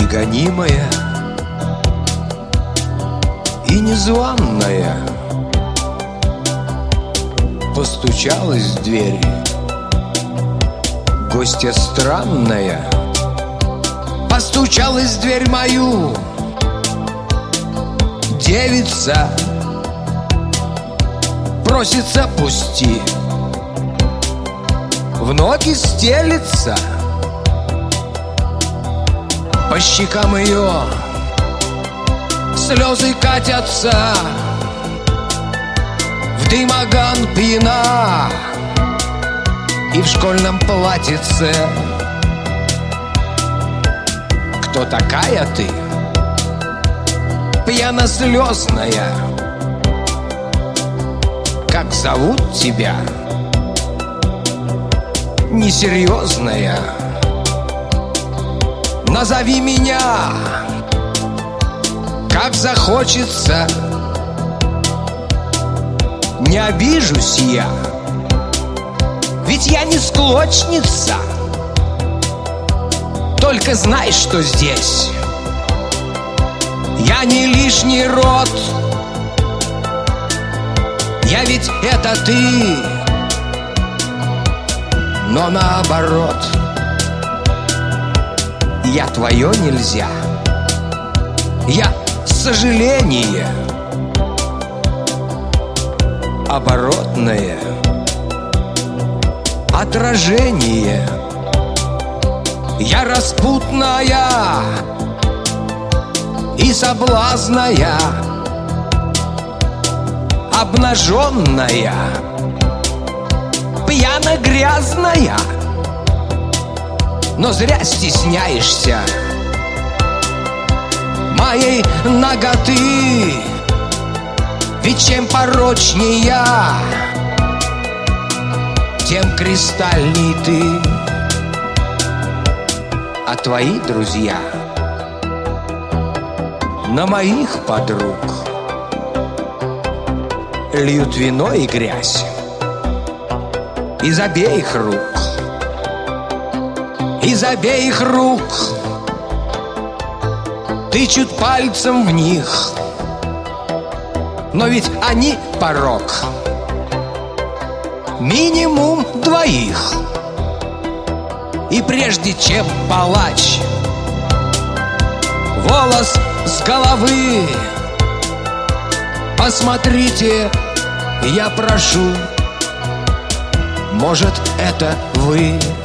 гонимая и незваная постучалась в дверь. Гостья странная постучалась в дверь мою. Девица просится, пусти. В ноги стелется, по щекам ее слезы катятся. В дымоган пьяна и в школьном платьице. Кто такая ты, пьяно-слезная? Как зовут тебя, несерьезная? Назови меня, как захочется. Не обижусь я, ведь я не склочница. Только знай, что здесь я не лишний род. Я ведь это ты, но наоборот. Я твое нельзя, я сожаление оборотное отражение. Я распутная и соблазная, обнаженная, пьяно-грязная. Но зря стесняешься моей наготы. Ведь чем порочней я, тем кристальней ты. А твои друзья на моих подруг льют вино и грязь из обеих рук. Из обеих рук тычут пальцем в них. Но ведь они порок минимум двоих. И прежде чем палач волос с головы, посмотрите, я прошу, может, это вы?